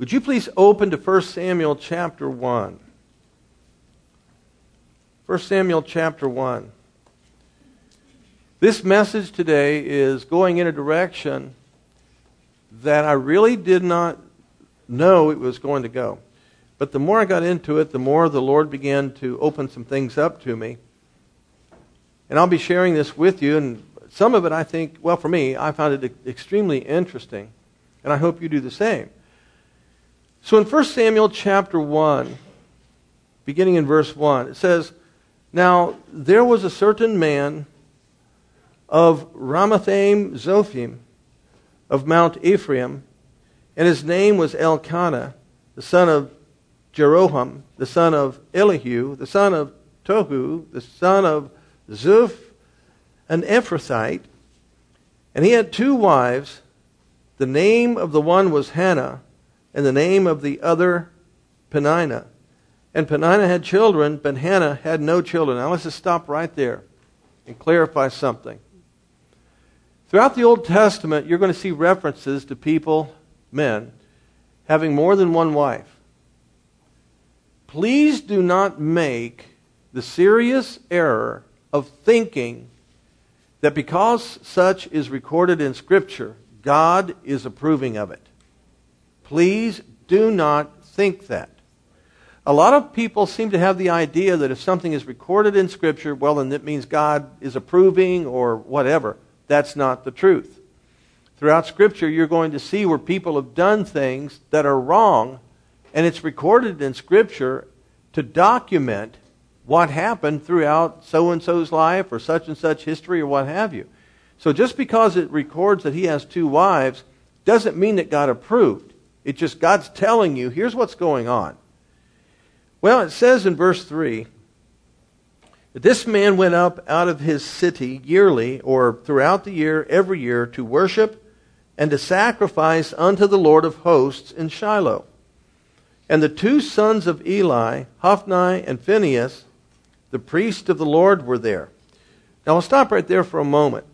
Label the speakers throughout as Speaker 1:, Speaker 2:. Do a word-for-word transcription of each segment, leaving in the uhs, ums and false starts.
Speaker 1: Would you please open to First Samuel chapter one? First Samuel chapter one. This message today is going in a direction that I really did not know it was going to go. But the more I got into it, the more the Lord began to open some things up to me. And I'll be sharing this with you, and some of it I think, well, for me, I found it extremely interesting, and I hope you do the same. So in First Samuel chapter one, beginning in verse one, it says, "Now there was a certain man of Ramathaim Zophim of Mount Ephraim, and his name was Elkanah, the son of Jeroham, the son of Elihu, the son of Tohu, the son of Zuph, an Ephrathite. And he had two wives. The name of the one was Hannah, and the name of the other Peninnah. And Peninnah had children, but Hannah had no children." Now let's just stop right there and clarify something. Throughout the Old Testament, you're going to see references to people, men, having more than one wife. Please do not make the serious error of thinking that because such is recorded in Scripture, God is approving of it. Please do not think that. A lot of people seem to have the idea that if something is recorded in Scripture, well, then that means God is approving or whatever. That's not the truth. Throughout Scripture, you're going to see where people have done things that are wrong, and it's recorded in Scripture to document what happened throughout so-and-so's life or such and such history or what have you. So just because it records that he has two wives doesn't mean that God approved. It's just God's telling you, here's what's going on. Well, it says in verse three, that this man went up out of his city yearly, or throughout the year, every year, to worship and to sacrifice unto the Lord of hosts in Shiloh. And the two sons of Eli, Hophni and Phinehas, the priest of the Lord, were there. Now, I'll stop right there for a moment.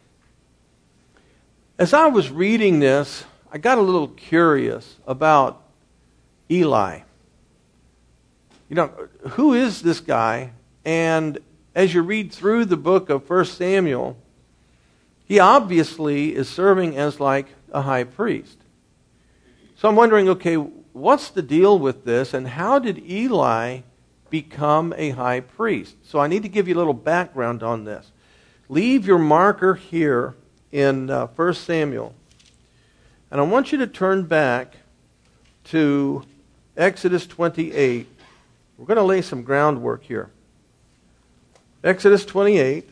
Speaker 1: As I was reading this, I got a little curious about Eli. You know, who is this guy? And as you read through the book of First Samuel, he obviously is serving as like a high priest. So I'm wondering, okay, what's the deal with this, and how did Eli become a high priest? So I need to give you a little background on this. Leave your marker here in uh, First Samuel, and I want you to turn back to Exodus twenty-eight. We're going to lay some groundwork here. Exodus twenty-eight.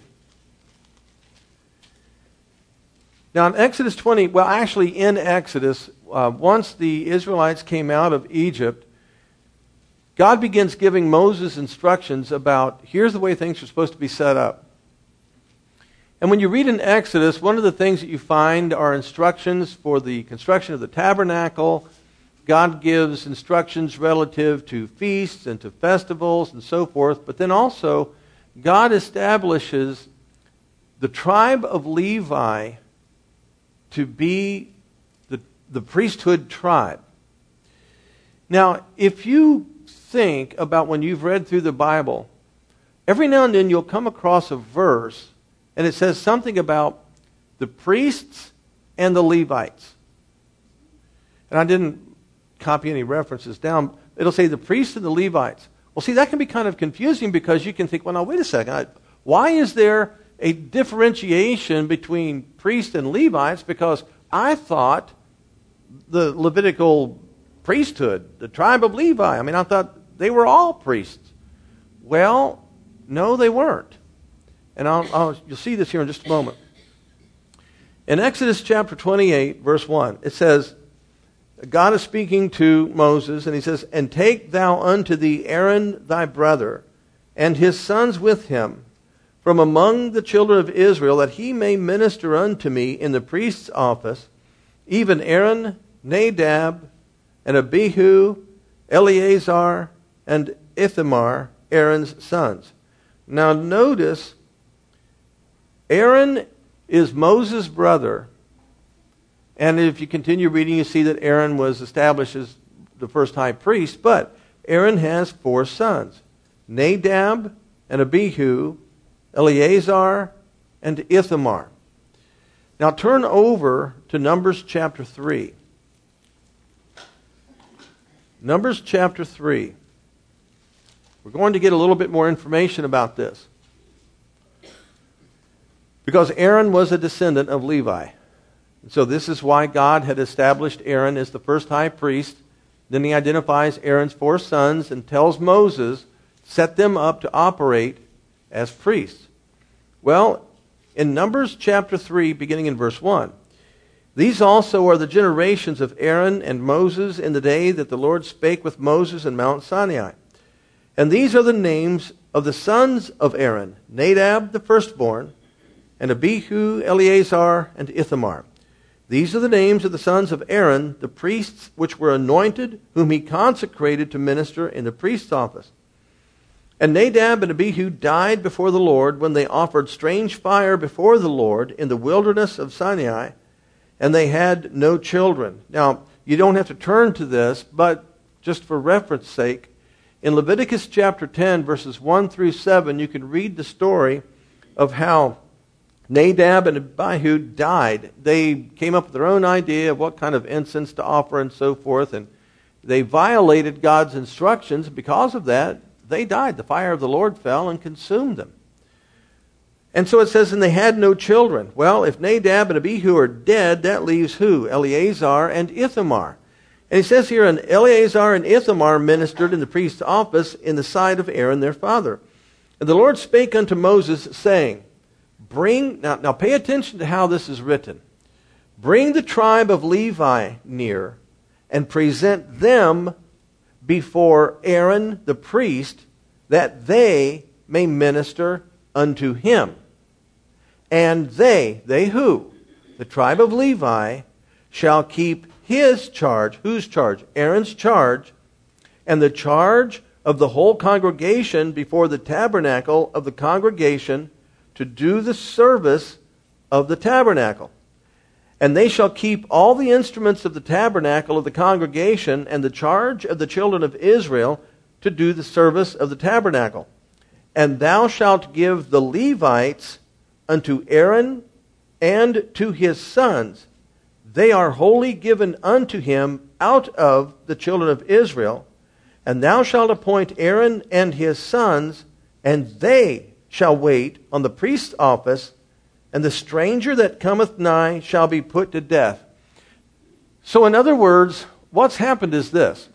Speaker 1: Now in Exodus twenty, well actually in Exodus, uh, once the Israelites came out of Egypt, God begins giving Moses instructions about here's the way things are supposed to be set up. And when you read in Exodus, one of the things that you find are instructions for the construction of the tabernacle. God gives instructions relative to feasts and to festivals and so forth. But then also, God establishes the tribe of Levi to be the, the priesthood tribe. Now, if you think about when you've read through the Bible, every now and then you'll come across a verse and it says something about the priests and the Levites. And I didn't copy any references down. It'll say the priests and the Levites. Well, see, that can be kind of confusing because you can think, well, now, wait a second. I, why is there a differentiation between priests and Levites? Because I thought the Levitical priesthood, the tribe of Levi, I mean, I thought they were all priests. Well, no, they weren't. And I'll, I'll, you'll see this here in just a moment. In Exodus chapter twenty-eight, verse one, it says, God is speaking to Moses, and he says, "And take thou unto thee Aaron thy brother, and his sons with him, from among the children of Israel, that he may minister unto me in the priest's office, even Aaron, Nadab, and Abihu, Eleazar, and Ithamar, Aaron's sons." Now notice, Aaron is Moses' brother. And if you continue reading, you see that Aaron was established as the first high priest, but Aaron has four sons, Nadab and Abihu, Eleazar and Ithamar. Now turn over to Numbers chapter three. Numbers chapter three. We're going to get a little bit more information about this. Because Aaron was a descendant of Levi. And so this is why God had established Aaron as the first high priest. Then he identifies Aaron's four sons and tells Moses, set them up to operate as priests. Well, in Numbers chapter three, beginning in verse one, these also are the generations of Aaron and Moses in the day that the Lord spake with Moses in Mount Sinai. And these are the names of the sons of Aaron, Nadab the firstborn, and Abihu, Eleazar, and Ithamar. These are the names of the sons of Aaron, the priests which were anointed, whom he consecrated to minister in the priest's office. And Nadab and Abihu died before the Lord when they offered strange fire before the Lord in the wilderness of Sinai, and they had no children. Now, you don't have to turn to this, but just for reference sake, in Leviticus chapter ten, verses one through seven, you can read the story of how Nadab and Abihu died. They came up with their own idea of what kind of incense to offer and so forth, and they violated God's instructions. Because of that, they died. The fire of the Lord fell and consumed them. And so it says, and they had no children. Well, if Nadab and Abihu are dead, that leaves who? Eleazar and Ithamar. And he says here, and Eleazar and Ithamar ministered in the priest's office in the sight of Aaron their father. And the Lord spake unto Moses, saying, Bring, now, now pay attention to how this is written. Bring the tribe of Levi near, and present them before Aaron the priest, that they may minister unto him. And they, they who? The tribe of Levi, shall keep his charge. Whose charge? Aaron's charge. And the charge of the whole congregation before the tabernacle of the congregation, to do the service of the tabernacle. And they shall keep all the instruments of the tabernacle of the congregation, and the charge of the children of Israel to do the service of the tabernacle. And thou shalt give the Levites unto Aaron and to his sons. They are wholly given unto him out of the children of Israel. And thou shalt appoint Aaron and his sons, and they shall wait on the priest's office, and the stranger that cometh nigh shall be put to death. So in other words, what's happened is this.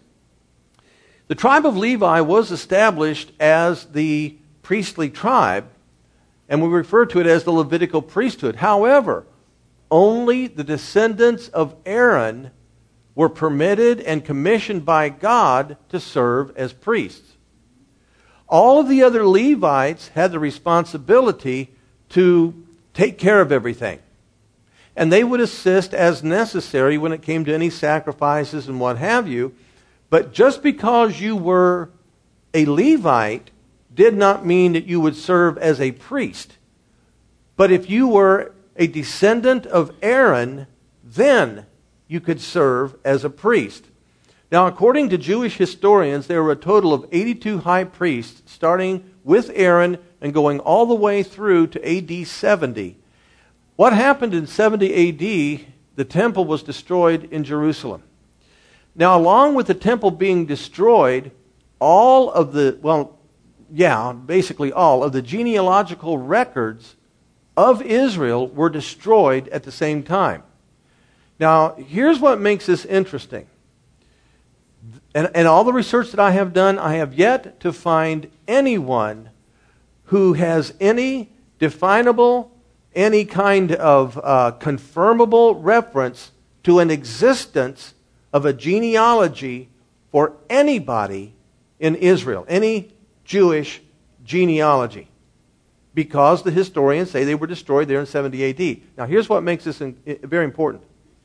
Speaker 1: The tribe of Levi was established as the priestly tribe, and we refer to it as the Levitical priesthood. However, only the descendants of Aaron were permitted and commissioned by God to serve as priests. All of the other Levites had the responsibility to take care of everything. And they would assist as necessary when it came to any sacrifices and what have you. But just because you were a Levite did not mean that you would serve as a priest. But if you were a descendant of Aaron, then you could serve as a priest. Now, according to Jewish historians, there were a total of eighty-two high priests, starting with Aaron and going all the way through to A D seventy. What happened in seventy A D, the temple was destroyed in Jerusalem. Now, along with the temple being destroyed, all of the, well, yeah, basically all of the genealogical records of Israel were destroyed at the same time. Now, here's what makes this interesting. And, and all the research that I have done, I have yet to find anyone who has any definable, any kind of uh, confirmable reference to an existence of a genealogy for anybody in Israel, any Jewish genealogy, because the historians say they were destroyed there in seventy A D. Now, here's what makes this in, in, very important.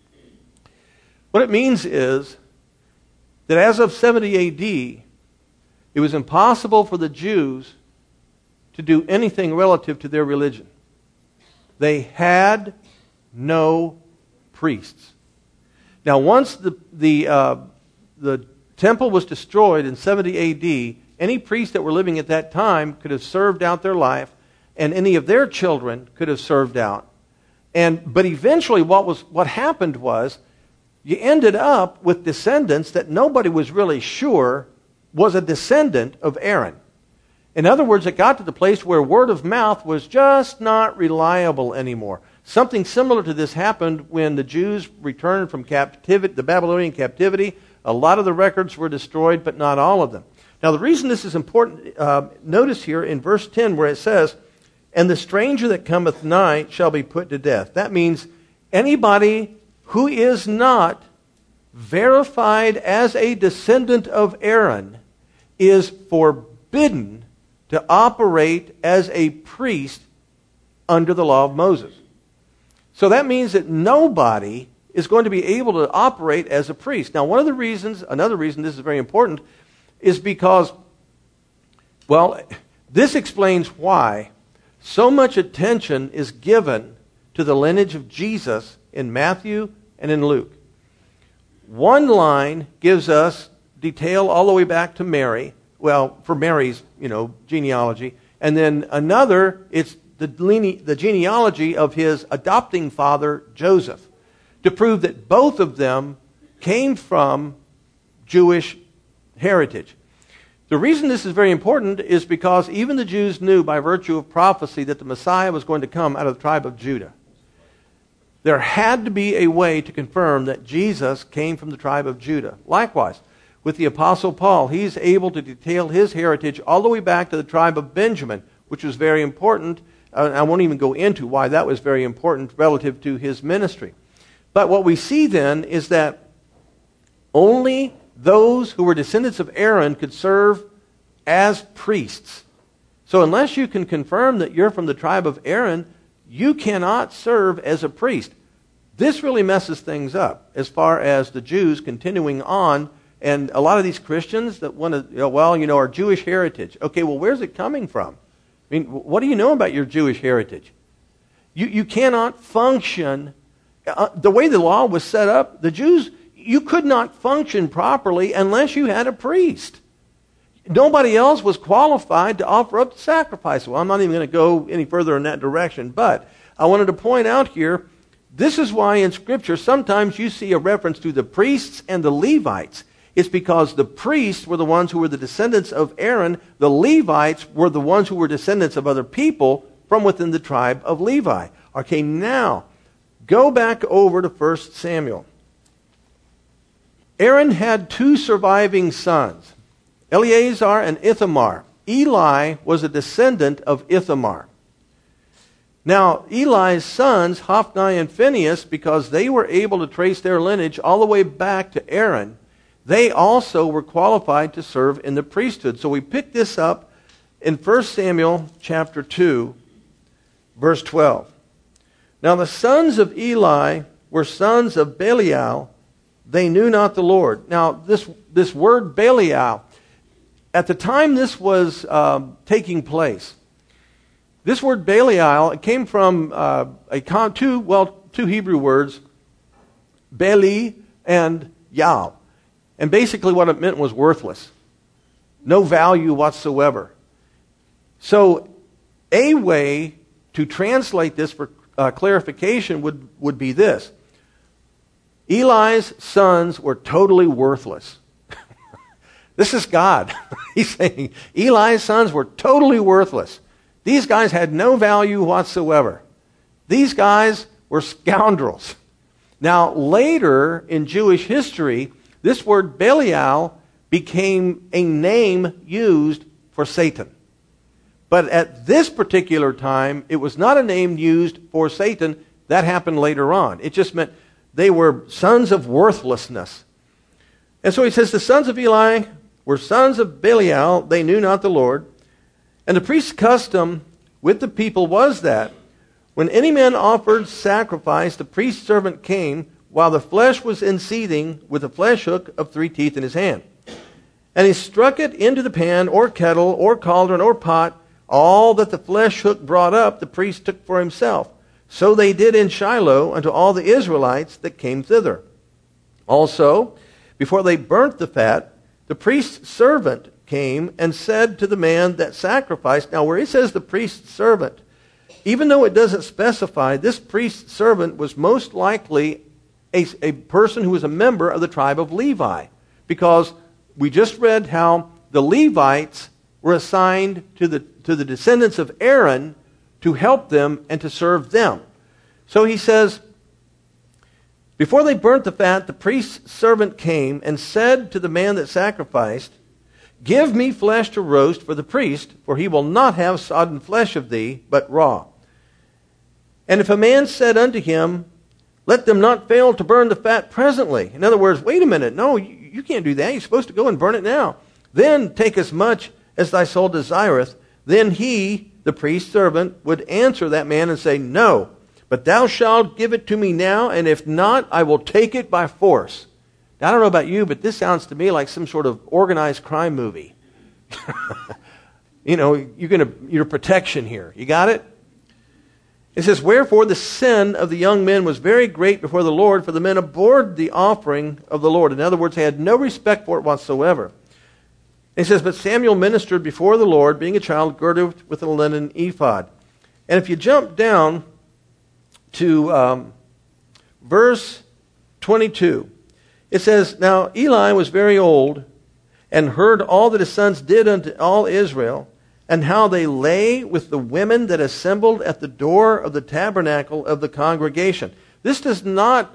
Speaker 1: What it means is that as of seventy A D, it was impossible for the Jews to do anything relative to their religion. They had no priests. Now, once the the uh, the temple was destroyed in seventy A D, any priests that were living at that time could have served out their life, and any of their children could have served out. And but eventually what was what happened was you ended up with descendants that nobody was really sure was a descendant of Aaron. In other words, it got to the place where word of mouth was just not reliable anymore. Something similar to this happened when the Jews returned from captivity, the Babylonian captivity. A lot of the records were destroyed, but not all of them. Now, the reason this is important, uh, notice here in verse ten where it says, "And the stranger that cometh nigh shall be put to death." That means anybody who is not verified as a descendant of Aaron is forbidden to operate as a priest under the law of Moses. So that means that nobody is going to be able to operate as a priest. Now, one of the reasons, another reason this is very important, is because, well, this explains why so much attention is given to the lineage of Jesus in Matthew and in Luke. One line gives us detail all the way back to Mary, well, for Mary's, you know, genealogy, and then another, it's the, line- the genealogy of his adopting father, Joseph, to prove that both of them came from Jewish heritage. The reason this is very important is because even the Jews knew by virtue of prophecy that the Messiah was going to come out of the tribe of Judah. There had to be a way to confirm that Jesus came from the tribe of Judah. Likewise, with the Apostle Paul, he's able to detail his heritage all the way back to the tribe of Benjamin, which was very important. Uh, I won't even go into why that was very important relative to his ministry. But what we see then is that only those who were descendants of Aaron could serve as priests. So unless you can confirm that you're from the tribe of Aaron, you cannot serve as a priest. This really messes things up as far as the Jews continuing on, and a lot of these Christians that want to, you know, well, you know, our Jewish heritage. Okay, well, where's it coming from? I mean, what do you know about your Jewish heritage? You, you cannot function. Uh, the way the law was set up, the Jews, you could not function properly unless you had a priest. Nobody else was qualified to offer up the sacrifice. Well, I'm not even going to go any further in that direction, but I wanted to point out here, this is why in Scripture sometimes you see a reference to the priests and the Levites. It's because the priests were the ones who were the descendants of Aaron. The Levites were the ones who were descendants of other people from within the tribe of Levi. Okay, now, go back over to First Samuel. Aaron had two surviving sons, Eleazar and Ithamar. Eli was a descendant of Ithamar. Now, Eli's sons, Hophni and Phinehas, because they were able to trace their lineage all the way back to Aaron, they also were qualified to serve in the priesthood. So we pick this up in First Samuel chapter two, verse twelve. Now the sons of Eli were sons of Belial. They knew not the Lord. Now this, this word Belial, at the time this was um, taking place, this word Belial, it came from uh, a con- two, well, two Hebrew words, Beli and Yal. And basically what it meant was worthless. No value whatsoever. So a way to translate this for uh, clarification would, would be this. Eli's sons were totally worthless. This is God. He's saying Eli's sons were totally worthless. These guys had no value whatsoever. These guys were scoundrels. Now, later in Jewish history, this word Belial became a name used for Satan. But at this particular time, it was not a name used for Satan. That happened later on. It just meant they were sons of worthlessness. And so he says, the sons of Eli were sons of Belial. They knew not the Lord. And the priest's custom with the people was that when any man offered sacrifice, the priest's servant came while the flesh was in seething with a flesh hook of three teeth in his hand. And he struck it into the pan or kettle or cauldron or pot. All that the flesh hook brought up, the priest took for himself. So they did in Shiloh unto all the Israelites that came thither. Also, before they burnt the fat, the priest's servant came and said to the man that sacrificed. Now, where he says the priest's servant, even though it doesn't specify, this priest's servant was most likely a, a person who was a member of the tribe of Levi. Because we just read how the Levites were assigned to the, to the descendants of Aaron to help them and to serve them. So he says, before they burnt the fat, the priest's servant came and said to the man that sacrificed, give me flesh to roast for the priest, for he will not have sodden flesh of thee, but raw. And if a man said unto him, let them not fail to burn the fat presently. In other words, wait a minute, no, you, you can't do that. You're supposed to go and burn it now. Then take as much as thy soul desireth. Then he, the priest's servant, would answer that man and say, no, but thou shalt give it to me now, and if not, I will take it by force. Now, I don't know about you, but this sounds to me like some sort of organized crime movie. You know, you're going to your protection here. You got it? It says, wherefore the sin of the young men was very great before the Lord, for the men abhorred the offering of the Lord. In other words, they had no respect for it whatsoever. It says, but Samuel ministered before the Lord, being a child, girded with a linen ephod. And if you jump down to um, verse twenty-two, it says, now Eli was very old, and heard all that his sons did unto all Israel, and how they lay with the women that assembled at the door of the tabernacle of the congregation. This does not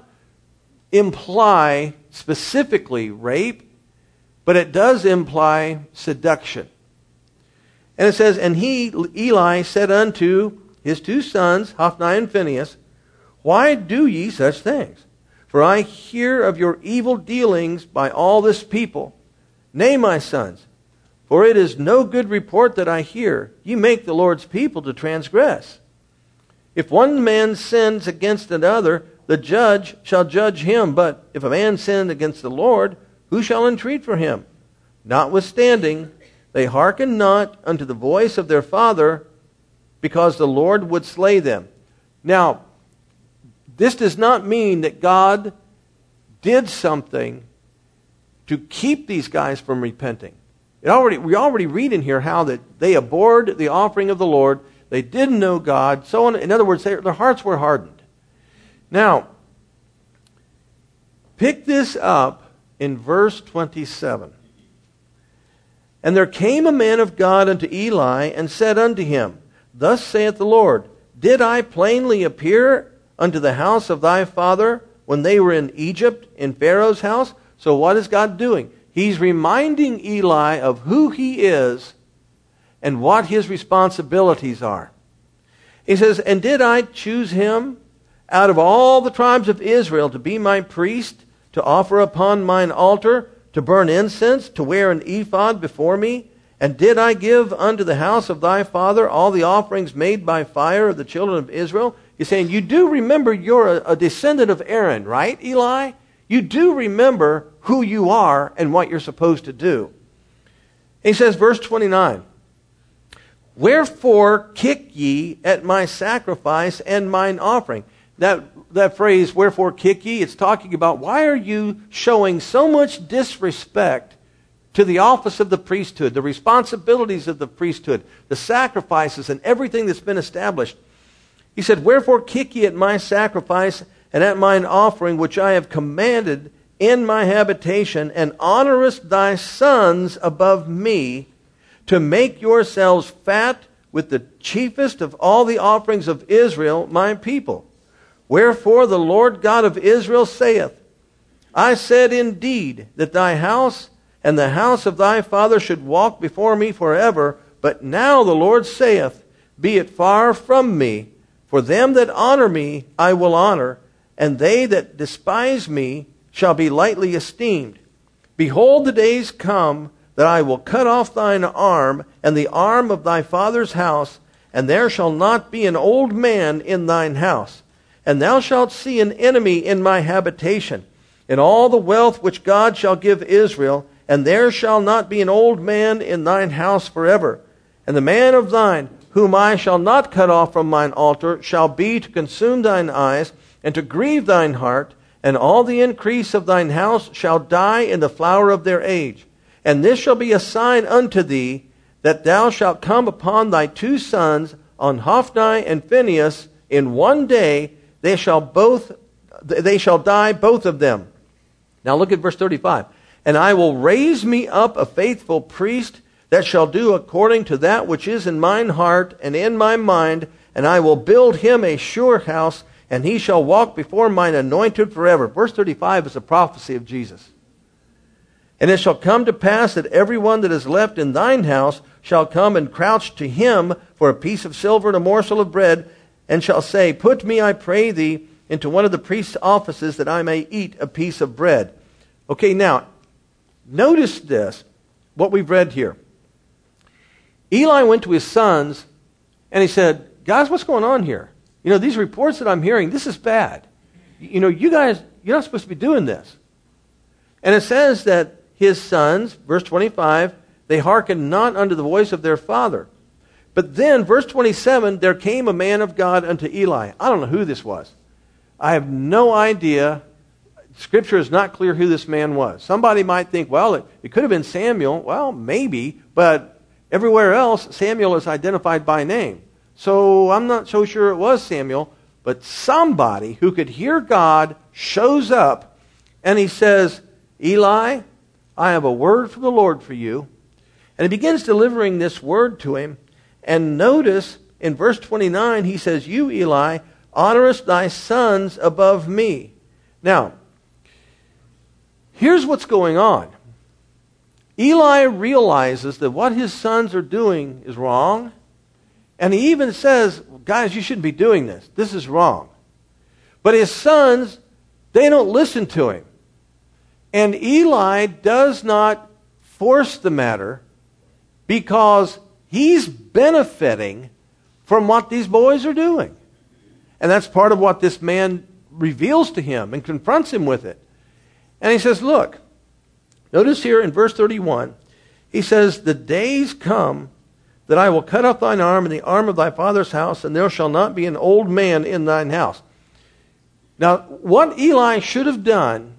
Speaker 1: imply specifically rape, but it does imply seduction. And it says, and he, Eli, said unto his two sons, Hophni and Phinehas, why do ye such things? For I hear of your evil dealings by all this people. Nay, my sons, for it is no good report that I hear. Ye make the Lord's people to transgress. If one man sins against another, the judge shall judge him. But if a man sin against the Lord, who shall entreat for him? Notwithstanding, they hearken not unto the voice of their father, because the Lord would slay them. Now, this does not mean that God did something to keep these guys from repenting. It already, we already read in here how that they abhorred the offering of the Lord. They didn't know God. So on, in other words, they, their hearts were hardened. Now, pick this up in verse twenty-seven. And there came a man of God unto Eli, and said unto him, thus saith the Lord, did I plainly appear unto the house of thy father when they were in Egypt, in Pharaoh's house? So what is God doing? He's reminding Eli of who he is and what his responsibilities are. He says, and did I choose him out of all the tribes of Israel to be my priest, to offer upon mine altar, to burn incense, to wear an ephod before me? And did I give unto the house of thy father all the offerings made by fire of the children of Israel? He's saying, you do remember you're a, a descendant of Aaron, right, Eli? You do remember who you are and what you're supposed to do. He says, verse twenty-nine, wherefore kick ye at my sacrifice and mine offering? That, that phrase, wherefore kick ye, it's talking about why are you showing so much disrespect to the office of the priesthood, the responsibilities of the priesthood, the sacrifices and everything that's been established. He said, wherefore kick ye at my sacrifice and at mine offering, which I have commanded in my habitation, and honorest thy sons above me, to make yourselves fat with the chiefest of all the offerings of Israel, my people. Wherefore the Lord God of Israel saith, I said indeed that thy house and the house of thy father should walk before me forever, but now the Lord saith, be it far from me, for them that honor me I will honor, and they that despise me shall be lightly esteemed. Behold, the days come that I will cut off thine arm and the arm of thy father's house, and there shall not be an old man in thine house. And thou shalt see an enemy in my habitation, in all the wealth which God shall give Israel, and there shall not be an old man in thine house forever. And the man of thine, whom I shall not cut off from mine altar, shall be to consume thine eyes, and to grieve thine heart, and all the increase of thine house shall die in the flower of their age. And this shall be a sign unto thee, that thou shalt come upon thy two sons, on Hophni and Phinehas, in one day. They shall both, they shall die, both of them. Now look at verse thirty-five. And I will raise me up a faithful priest, that shall do according to that which is in mine heart and in my mind, and I will build him a sure house, and he shall walk before mine anointed forever. Verse thirty-five is a prophecy of Jesus. And it shall come to pass that every one that is left in thine house shall come and crouch to him for a piece of silver and a morsel of bread, and shall say, Put me, I pray thee, into one of the priest's offices, that I may eat a piece of bread. Okay, now, notice this, what we've read here. Eli went to his sons, and he said, Guys, what's going on here? You know, these reports that I'm hearing, this is bad. You know, you guys, you're not supposed to be doing this. And it says that his sons, verse twenty-five, they hearkened not unto the voice of their father. But then, verse twenty-seven, there came a man of God unto Eli. I don't know who this was. I have no idea. Scripture is not clear who this man was. Somebody might think, well, it, it could have been Samuel. Well, maybe, but everywhere else, Samuel is identified by name. So I'm not so sure it was Samuel, but somebody who could hear God shows up, and he says, Eli, I have a word from the Lord for you. And he begins delivering this word to him. And notice in verse twenty-nine, he says, You, Eli, honorest thy sons above me. Now, here's what's going on. Eli realizes that what his sons are doing is wrong. And he even says, guys, you shouldn't be doing this. This is wrong. But his sons, they don't listen to him. And Eli does not force the matter because he's benefiting from what these boys are doing. And that's part of what this man reveals to him and confronts him with it. And he says, look, notice here in verse thirty-one, he says, The days come that I will cut off thine arm and the arm of thy father's house, and there shall not be an old man in thine house. Now, what Eli should have done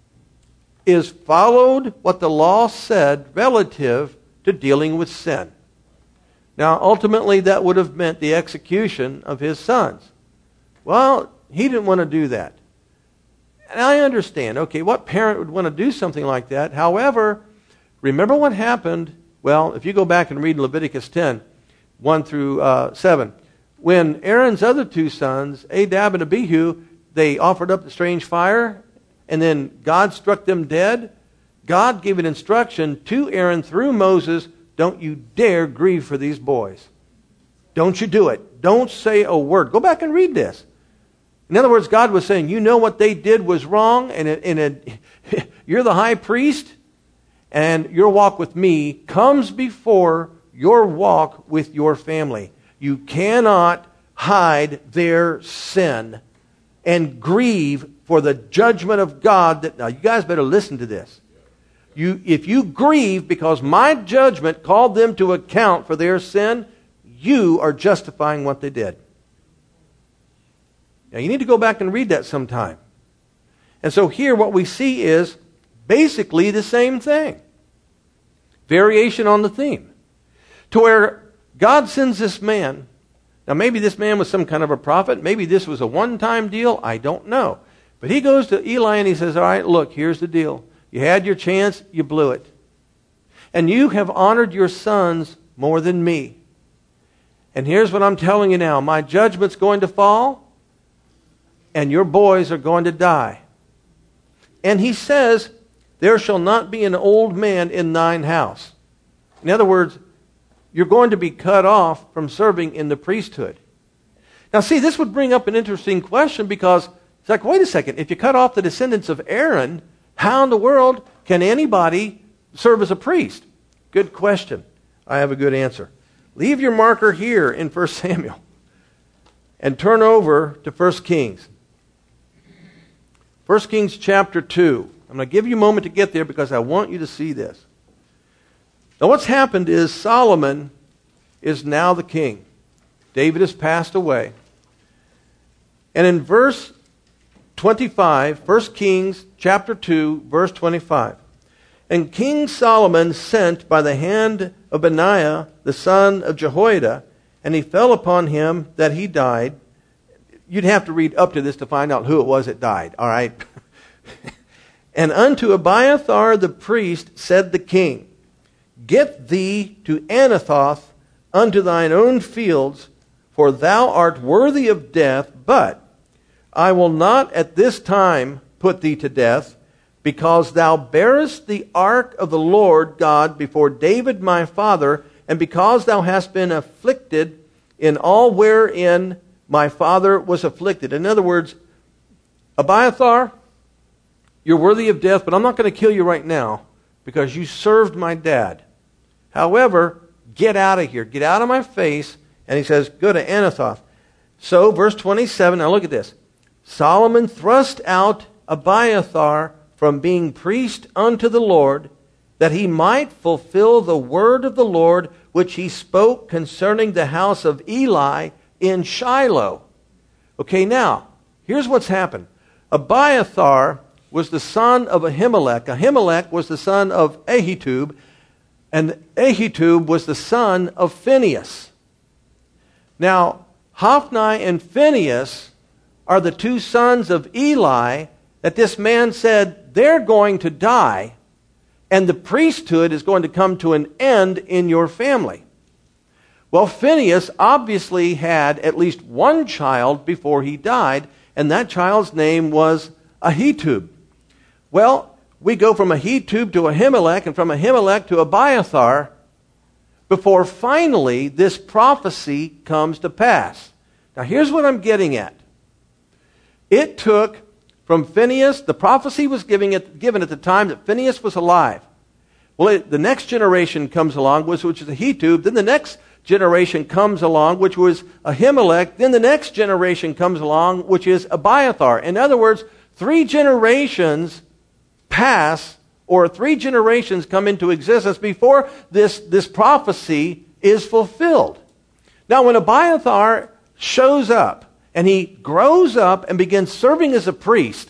Speaker 1: is followed what the law said relative to dealing with sin. Now, ultimately, that would have meant the execution of his sons. Well, he didn't want to do that. And I understand, okay, what parent would want to do something like that? However, remember what happened. Well, if you go back and read Leviticus ten, one through uh, seven, when Aaron's other two sons, Nadab and Abihu, they offered up the strange fire, and then God struck them dead, God gave an instruction to Aaron through Moses, don't you dare grieve for these boys. Don't you do it. Don't say a word. Go back and read this. In other words, God was saying, you know what they did was wrong, and, it, and it, you're the high priest, and your walk with me comes before your walk with your family. You cannot hide their sin and grieve for the judgment of God. That, now, you guys better listen to this. You, if you grieve because my judgment called them to account for their sin, you are justifying what they did. Now, you need to go back and read that sometime. And so here what we see is basically the same thing. Variation on the theme. To where God sends this man. Now, maybe this man was some kind of a prophet. Maybe this was a one-time deal. I don't know. But he goes to Eli and he says, all right, look, here's the deal. You had your chance, you blew it. And you have honored your sons more than me. And here's what I'm telling you now. My judgment's going to fall, and your boys are going to die. And he says, there shall not be an old man in thine house. In other words, you're going to be cut off from serving in the priesthood. Now see, this would bring up an interesting question, because it's like, wait a second, if you cut off the descendants of Aaron, how in the world can anybody serve as a priest? Good question. I have a good answer. Leave your marker here in First Samuel and turn over to First Kings. First Kings chapter two. I'm going to give you a moment to get there because I want you to see this. Now what's happened is Solomon is now the king. David has passed away. And in verse twenty-five, First Kings chapter two, verse twenty-five, And King Solomon sent by the hand of Benaiah, the son of Jehoiada, and he fell upon him that he died. You'd have to read up to this to find out who it was that died, all right? And unto Abiathar the priest said the king, Get thee to Anathoth unto thine own fields, for thou art worthy of death, but I will not at this time put thee to death, because thou bearest the ark of the Lord God before David my father, and because thou hast been afflicted in all wherein my father was afflicted. In other words, Abiathar, you're worthy of death, but I'm not going to kill you right now because you served my dad. However, get out of here. Get out of my face. And he says, go to Anathoth. So, verse twenty-seven, now look at this. Solomon thrust out Abiathar from being priest unto the Lord, that he might fulfill the word of the Lord which he spoke concerning the house of Eli in Shiloh. Okay, now, here's what's happened. Abiathar was the son of Ahimelech. Ahimelech was the son of Ahitub, and Ahitub was the son of Phinehas. Now, Hophni and Phinehas are the two sons of Eli that this man said they're going to die, and the priesthood is going to come to an end in your family. Well, Phinehas obviously had at least one child before he died, and that child's name was Ahitub. Well, we go from Ahitub to Ahimelech, and from Ahimelech to Abiathar, before finally this prophecy comes to pass. Now, here's what I'm getting at. It took from Phinehas, the prophecy was giving it, given at the time that Phinehas was alive. Well, it, the next generation comes along, which, which is Ahitub. Then the next generation comes along, which was Ahimelech. Then the next generation comes along, which is Abiathar. In other words, three generations pass, or three generations come into existence before this, this prophecy is fulfilled. Now, when Abiathar shows up, and he grows up and begins serving as a priest,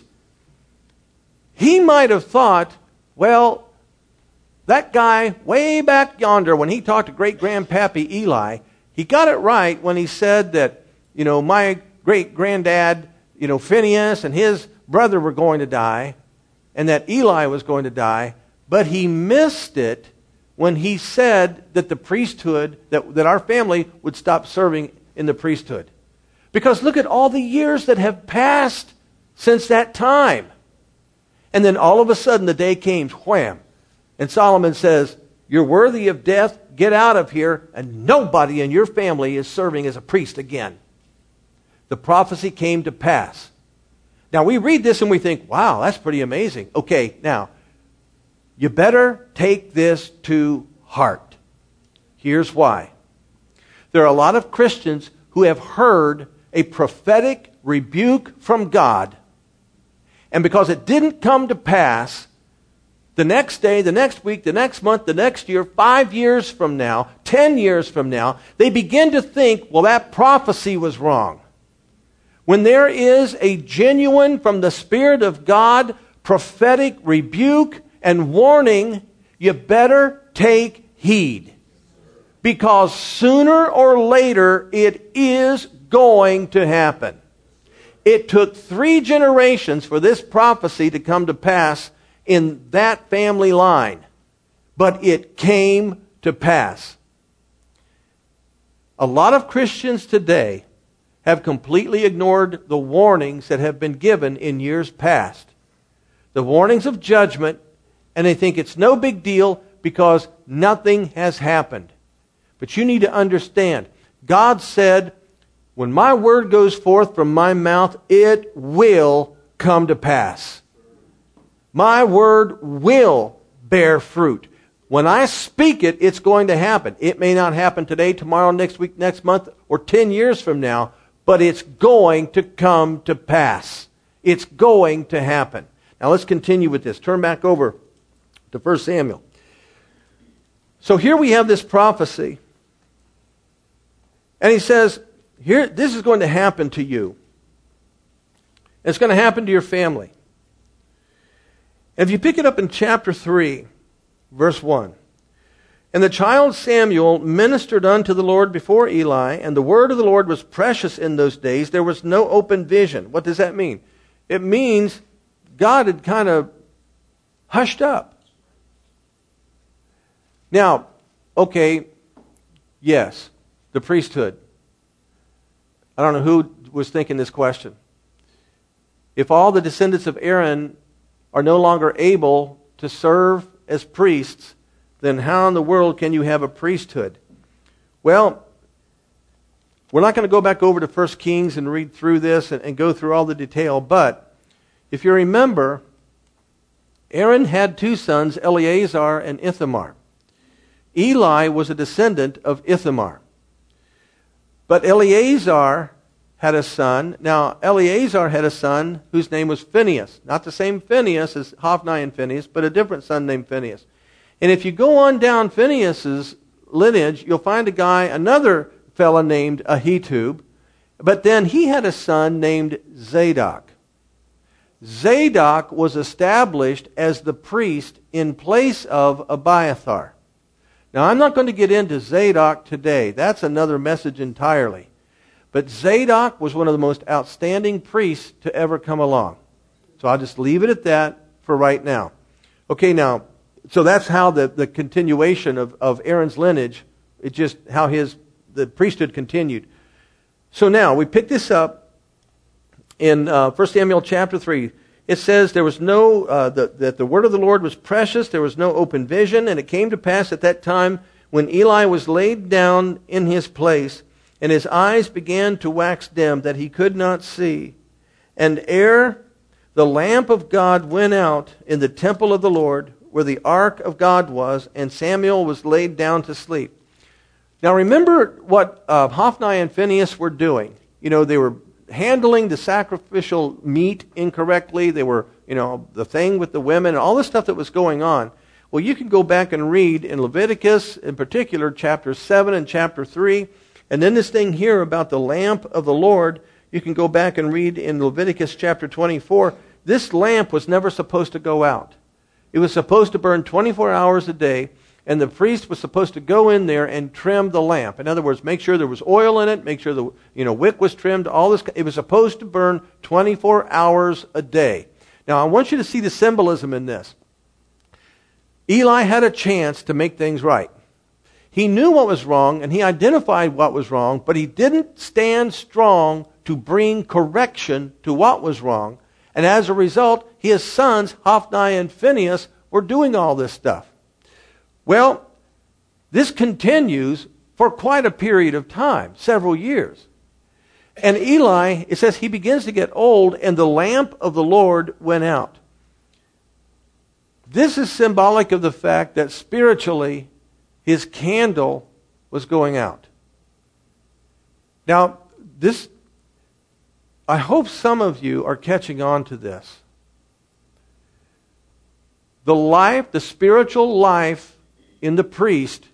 Speaker 1: he might have thought, well, that guy way back yonder, when he talked to great-grandpappy Eli, he got it right when he said that, you know, my great-granddad, you know, Phinehas and his brother were going to die, and that Eli was going to die, but he missed it when he said that the priesthood, that, that our family would stop serving in the priesthood. Because look at all the years that have passed since that time. And then all of a sudden the day came, wham. And Solomon says, you're worthy of death, get out of here, and nobody in your family is serving as a priest again. The prophecy came to pass. Now we read this and we think, wow, that's pretty amazing. Okay, now, you better take this to heart. Here's why. There are a lot of Christians who have heard a prophetic rebuke from God, and because it didn't come to pass, the next day, the next week, the next month, the next year, five years from now, ten years from now, they begin to think, well, that prophecy was wrong. When there is a genuine, from the Spirit of God, prophetic rebuke and warning, you better take heed. Because sooner or later, it is going to happen. It took three generations for this prophecy to come to pass in that family line, but it came to pass. A lot of Christians today have completely ignored the warnings that have been given in years past. The warnings of judgment, and they think it's no big deal because nothing has happened. But you need to understand, God said, when my word goes forth from my mouth, it will come to pass. My word will bear fruit. When I speak it, it's going to happen. It may not happen today, tomorrow, next week, next month, or ten years from now, but it's going to come to pass. It's going to happen. Now let's continue with this. Turn back over to First Samuel. So here we have this prophecy. And he says, here, this is going to happen to you. It's going to happen to your family. And if you pick it up in chapter three, verse one. And the child Samuel ministered unto the Lord before Eli, and the word of the Lord was precious in those days. There was no open vision. What does that mean? It means God had kind of hushed up. Now, okay, yes, the priesthood. I don't know who was thinking this question. If all the descendants of Aaron are no longer able to serve as priests, then how in the world can you have a priesthood? Well, we're not going to go back over to First Kings and read through this and, and go through all the detail, but if you remember, Aaron had two sons, Eleazar and Ithamar. Eli was a descendant of Ithamar. But Eleazar had a son. Now, Eleazar had a son whose name was Phinehas. Not the same Phinehas as Hophni and Phinehas, but a different son named Phinehas. And if you go on down Phinehas' lineage, you'll find a guy, another fella named Ahitub. But then he had a son named Zadok. Zadok was established as the priest in place of Abiathar. Now, I'm not going to get into Zadok today. That's another message entirely. But Zadok was one of the most outstanding priests to ever come along. So I'll just leave it at that for right now. Okay, now, so that's how the, the continuation of, of Aaron's lineage, it just how his the priesthood continued. So now, we pick this up in uh, First Samuel chapter three. It says there was no uh, the, that the word of the Lord was precious. There was no open vision, and it came to pass at that time when Eli was laid down in his place, and his eyes began to wax dim, that he could not see. And ere the lamp of God went out in the temple of the Lord, where the ark of God was, and Samuel was laid down to sleep. Now remember what uh, Hophni and Phinehas were doing. You know, they were handling the sacrificial meat incorrectly. They were, you know, the thing with the women, and all the stuff that was going on. Well, you can go back and read in Leviticus, in particular, chapter seven and chapter three. And then this thing here about the lamp of the Lord, you can go back and read in Leviticus chapter twenty-four. This lamp was never supposed to go out. It was supposed to burn twenty-four hours a day, and the priest was supposed to go in there and trim the lamp. In other words, make sure there was oil in it, make sure the you know wick was trimmed, all this. It was supposed to burn twenty-four hours a day. Now, I want you to see the symbolism in this. Eli had a chance to make things right. He knew what was wrong, and he identified what was wrong, but he didn't stand strong to bring correction to what was wrong. And as a result, his sons, Hophni and Phinehas, were doing all this stuff. Well, this continues for quite a period of time, several years. And Eli, it says he begins to get old, and the lamp of the Lord went out. This is symbolic of the fact that spiritually, his candle was going out. Now, this, I hope some of you are catching on to this. The life, the spiritual life in the priest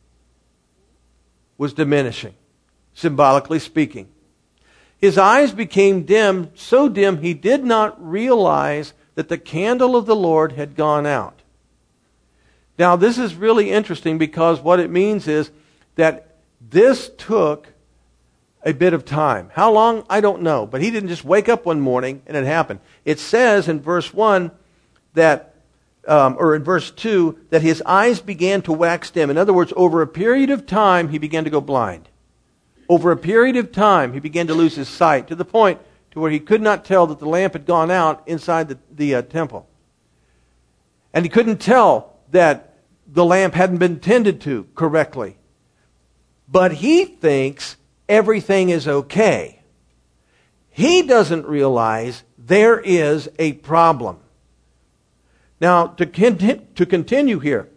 Speaker 1: was diminishing, symbolically speaking. His eyes became dim, so dim he did not realize that the candle of the Lord had gone out. Now, this is really interesting because what it means is that this took a bit of time. How long? I don't know. But he didn't just wake up one morning and it happened. It says in verse one that, um, or in verse two, that his eyes began to wax dim. In other words, over a period of time, he began to go blind. Over a period of time, he began to lose his sight to the point to where he could not tell that the lamp had gone out inside the, the uh, temple. And he couldn't tell that the lamp hadn't been tended to correctly. But he thinks everything is okay. He doesn't realize there is a problem. Now, to, conti- to continue here,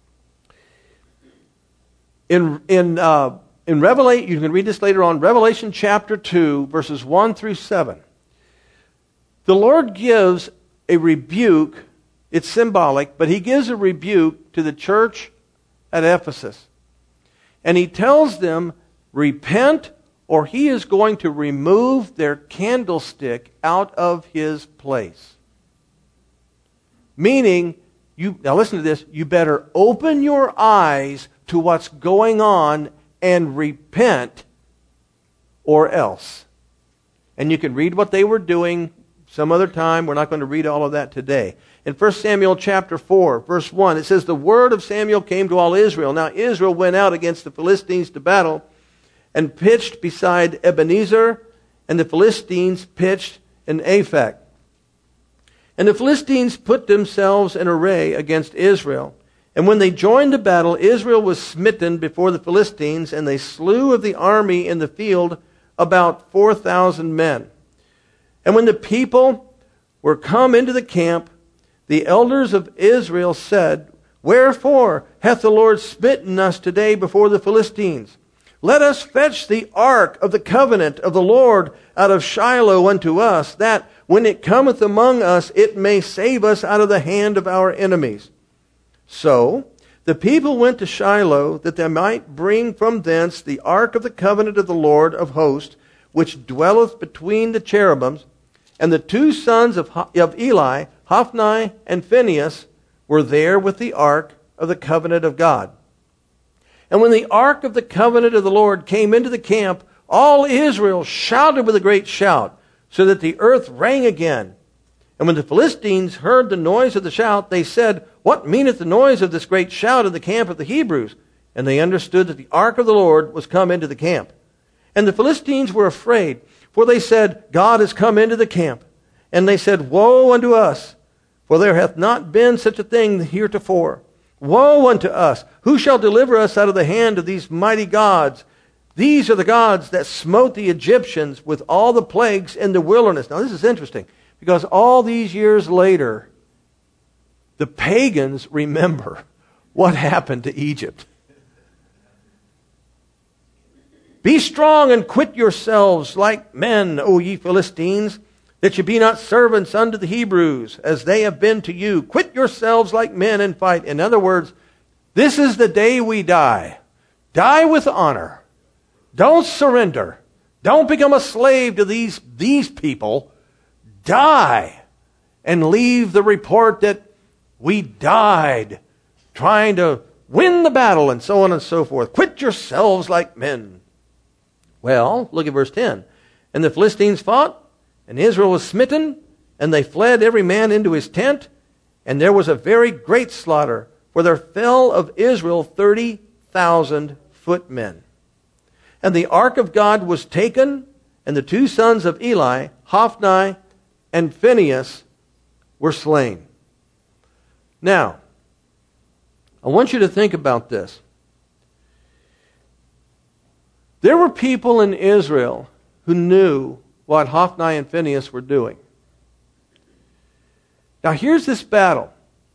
Speaker 1: in in uh, in Revelation, you can read this later on, Revelation chapter two, verses one through seven. The Lord gives a rebuke. It's symbolic, but he gives a rebuke to the church at Ephesus. And he tells them, repent, or he is going to remove their candlestick out of his place. Meaning, you now listen to this, you better open your eyes to what's going on and repent, or else. And you can read what they were doing some other time. We're not going to read all of that today. In First Samuel chapter four, verse one, it says, the word of Samuel came to all Israel. Now Israel went out against the Philistines to battle and pitched beside Ebenezer, and the Philistines pitched in Aphek. And the Philistines put themselves in array against Israel. And when they joined the battle, Israel was smitten before the Philistines, and they slew of the army in the field about four thousand men. And when the people were come into the camp, the elders of Israel said, wherefore hath the Lord smitten us today before the Philistines? Let us fetch the ark of the covenant of the Lord out of Shiloh unto us, that when it cometh among us, it may save us out of the hand of our enemies. So the people went to Shiloh, that they might bring from thence the ark of the covenant of the Lord of hosts, which dwelleth between the cherubims. And the two sons of, of Eli, Hophni and Phinehas, were there with the ark of the covenant of God. And when the ark of the covenant of the Lord came into the camp, all Israel shouted with a great shout, so that the earth rang again. And when the Philistines heard the noise of the shout, they said, what meaneth the noise of this great shout in the camp of the Hebrews? And they understood that the ark of the Lord was come into the camp. And the Philistines were afraid, for they said, God is come into the camp. And they said, woe unto us, for there hath not been such a thing heretofore. Woe unto us! Who shall deliver us out of the hand of these mighty gods? These are the gods that smote the Egyptians with all the plagues in the wilderness. Now this is interesting, because all these years later, the pagans remember what happened to Egypt. Be strong and quit yourselves like men, O ye Philistines, that ye be not servants unto the Hebrews, as they have been to you. Quit yourselves like men and fight. In other words, this is the day we die. Die with honor. Don't surrender. Don't become a slave to these, these people. Die and leave the report that we died trying to win the battle, and so on and so forth. Quit yourselves like men. Well, look at verse ten. And the Philistines fought, and Israel was smitten, and they fled every man into his tent, and there was a very great slaughter, for there fell of Israel thirty thousand footmen. And the ark of God was taken, and the two sons of Eli, Hophni and Phinehas, were slain. Now, I want you to think about this. There were people in Israel who knew what Hophni and Phinehas were doing. Now here's this battle.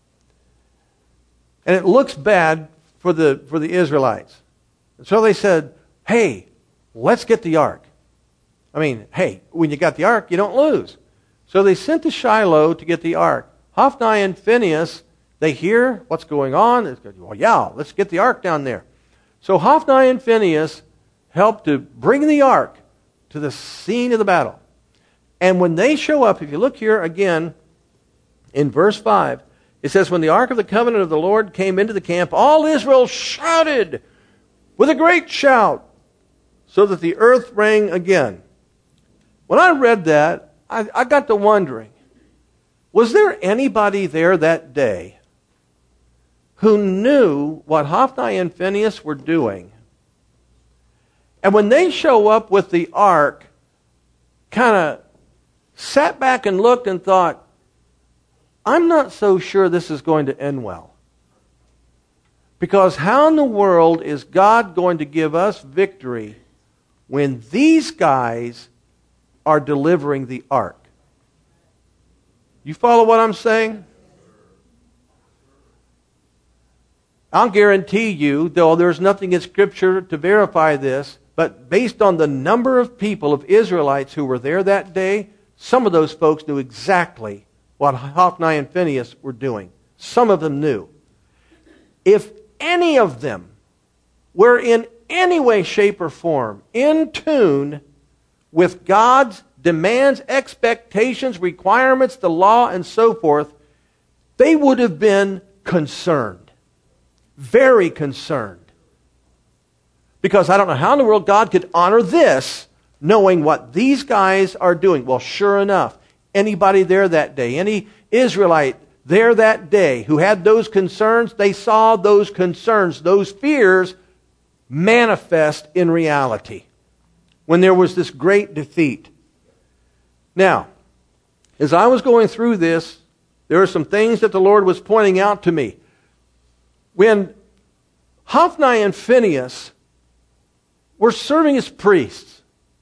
Speaker 1: And it looks bad for the, for the Israelites. And so they said, hey, let's get the ark. I mean, hey, when you got the ark, you don't lose. So they sent to Shiloh to get the ark. Hophni and Phinehas, they hear what's going on. They go, well, yeah, let's get the ark down there. So Hophni and Phinehas helped to bring the ark to the scene of the battle. And when they show up, if you look here again in verse five, it says, when the ark of the covenant of the Lord came into the camp, all Israel shouted with a great shout, so that the earth rang again. When I read that, I, I got to wondering, was there anybody there that day who knew what Hophni and Phinehas were doing? And when they show up with the ark, kind of sat back and looked and thought, I'm not so sure this is going to end well. Because how in the world is God going to give us victory when these guys are delivering the ark? You follow what I'm saying? I'll guarantee you, though there's nothing in Scripture to verify this, but based on the number of people, of Israelites who were there that day, some of those folks knew exactly what Hophni and Phinehas were doing. Some of them knew. If any of them were in any way, shape, or form in tune with God's demands, expectations, requirements, the law, and so forth, they would have been concerned. Very concerned. Because I don't know how in the world God could honor this knowing what these guys are doing. Well, sure enough, anybody there that day, any Israelite there that day who had those concerns, they saw those concerns, those fears manifest in reality when there was this great defeat. Now, as I was going through this, there are some things that the Lord was pointing out to me. When Hophni and Phinehas were serving as priests,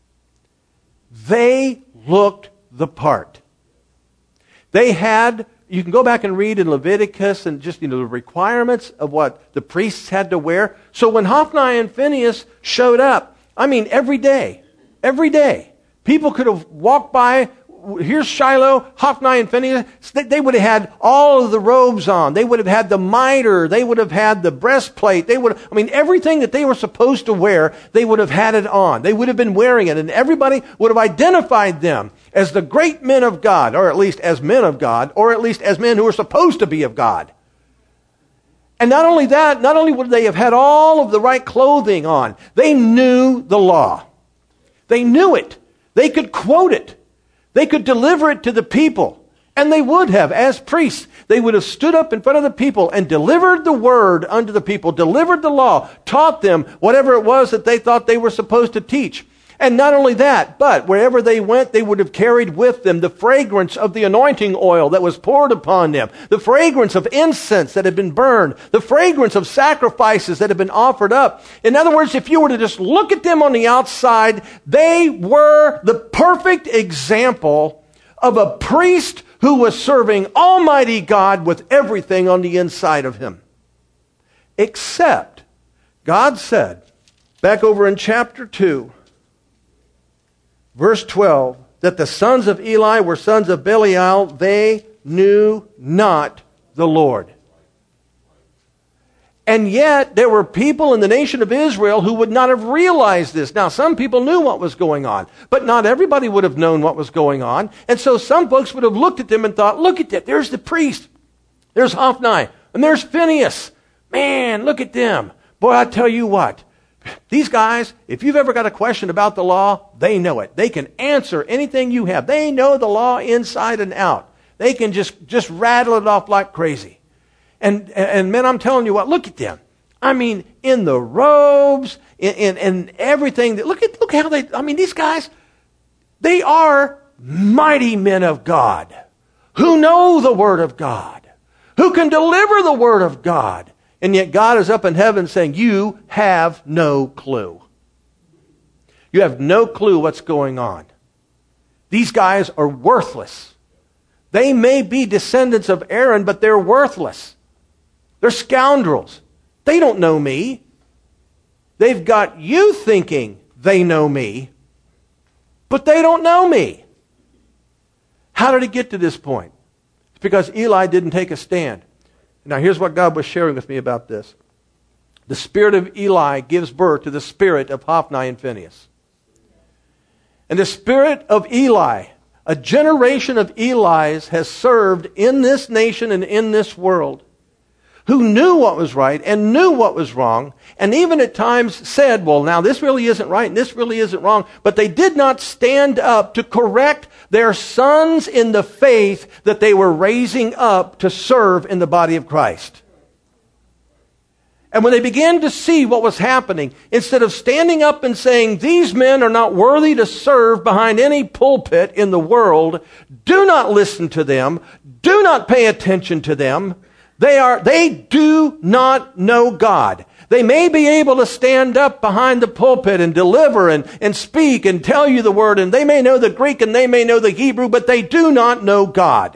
Speaker 1: they looked the part. They had, you can go back and read in Leviticus and just, you know, the requirements of what the priests had to wear. So when Hophni and Phinehas showed up, I mean every day, every day, people could have walked by. Here's Shiloh, Hophni and Phinehas. They would have had all of the robes on. They would have had the mitre. They would have had the breastplate. They would have, I mean, everything that they were supposed to wear, they would have had it on. They would have been wearing it. And everybody would have identified them as the great men of God, or at least as men of God, or at least as men who were supposed to be of God. And not only that, not only would they have had all of the right clothing on, they knew the law. They knew it. They could quote it. They could deliver it to the people. And they would have, as priests. They would have stood up in front of the people and delivered the word unto the people, delivered the law, taught them whatever it was that they thought they were supposed to teach. And not only that, but wherever they went, they would have carried with them the fragrance of the anointing oil that was poured upon them, the fragrance of incense that had been burned, the fragrance of sacrifices that had been offered up. In other words, if you were to just look at them on the outside, they were the perfect example of a priest who was serving Almighty God with everything on the inside of him. Except, God said, back over in chapter two, verse twelve, that the sons of Eli were sons of Belial, they knew not the Lord. And yet, there were people in the nation of Israel who would not have realized this. Now, some people knew what was going on, but not everybody would have known what was going on. And so some folks would have looked at them and thought, look at that, there's the priest, there's Hophni, and there's Phinehas. Man, look at them. Boy, I tell you what, these guys, if you've ever got a question about the law, they know it. They can answer anything you have. They know the law inside and out. They can just, just rattle it off like crazy. And, and men, I'm telling you what, look at them. I mean, in the robes, in, in, in everything. Look at, look how they, I mean, these guys, they are mighty men of God who know the Word of God, who can deliver the Word of God. And yet God is up in heaven saying, you have no clue. You have no clue what's going on. These guys are worthless. They may be descendants of Aaron, but they're worthless. They're scoundrels. They don't know me. They've got you thinking they know me, but they don't know me. How did it get to this point? It's because Eli didn't take a stand. Now, here's what God was sharing with me about this. The spirit of Eli gives birth to the spirit of Hophni and Phinehas. And the spirit of Eli, a generation of Elis has served in this nation and in this world, who knew what was right and knew what was wrong, and even at times said, well, now this really isn't right and this really isn't wrong, but they did not stand up to correct their sons in the faith that they were raising up to serve in the body of Christ. And when they began to see what was happening, instead of standing up and saying, these men are not worthy to serve behind any pulpit in the world, do not listen to them, do not pay attention to them. They are, they do not know God. They may be able to stand up behind the pulpit and deliver and, and speak and tell you the word, and they may know the Greek and they may know the Hebrew, but they do not know God.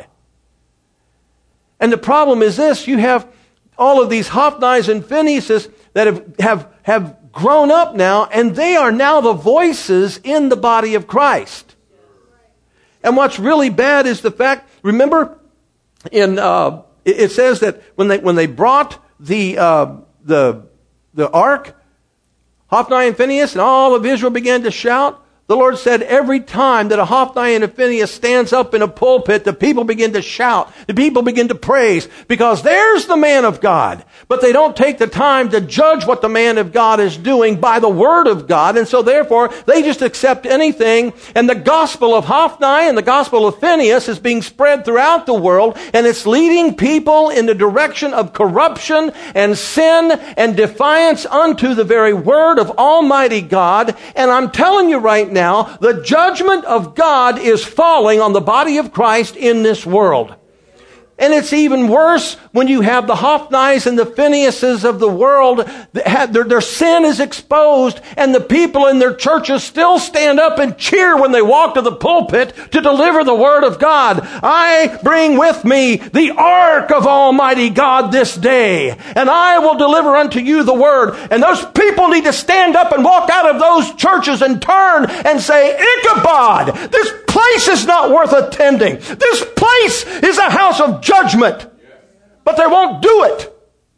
Speaker 1: And the problem is this, you have all of these Hophnis and Phinehas that have, have, have grown up now, and they are now the voices in the body of Christ. And what's really bad is the fact, remember in... Uh, It says that when they when they brought the uh, the the ark, Hophni and Phinehas and all of Israel began to shout. The Lord said every time that a Hophni and a Phinehas stands up in a pulpit, the people begin to shout. The people begin to praise because there's the man of God. But they don't take the time to judge what the man of God is doing by the word of God. And so therefore, they just accept anything. And the gospel of Hophni and the gospel of Phinehas is being spread throughout the world. And it's leading people in the direction of corruption and sin and defiance unto the very word of Almighty God. And I'm telling you right now, Now, the judgment of God is falling on the body of Christ in this world. And it's even worse when you have the Hophnis and the Phinehas of the world. Their, their sin is exposed, and the people in their churches still stand up and cheer when they walk to the pulpit to deliver the word of God. I bring with me the ark of Almighty God this day, and I will deliver unto you the word. And those people need to stand up and walk out of those churches and turn and say, Ichabod, this place is not worth attending. This place is a house of judgment. But they won't do it.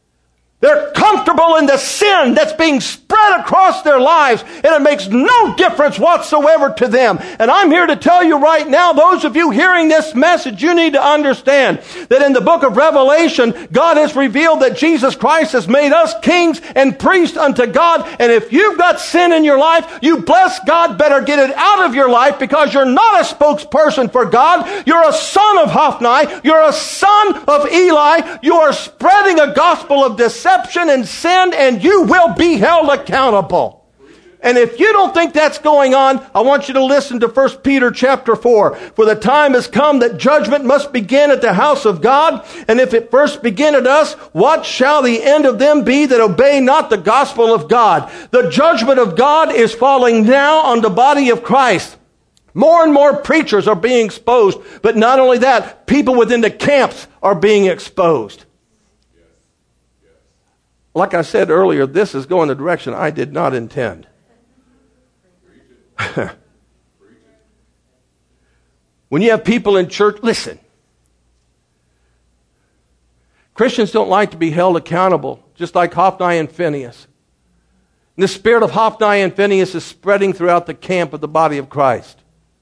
Speaker 1: They're comfortable in the sin that's being spread across their lives, and it makes no difference whatsoever to them. And I'm here to tell you right now, those of you hearing this message, you need to understand that in the book of Revelation, God has revealed that Jesus Christ has made us kings and priests unto God. And if you've got sin in your life, you bless God, better get it out of your life, because you're not a spokesperson for God. You're a son of Hophni. You're a son of Eli. You are spreading a gospel of deception and sin, and you will be held accountable. And if you don't think that's going on, I want you to listen to First Peter chapter four. For the time has come that judgment must begin at the house of God. And if it first begin at us, what shall the end of them be that obey not the gospel of God? The judgment of God is falling now on the body of Christ. More and more preachers are being exposed. But not only that, people within the camps are being exposed. Like I said earlier, this is going the direction I did not intend. When you have people in church, listen. Christians don't like to be held accountable, just like Hophni and Phinehas. And the spirit of Hophni and Phinehas is spreading throughout the camp of the body of Christ.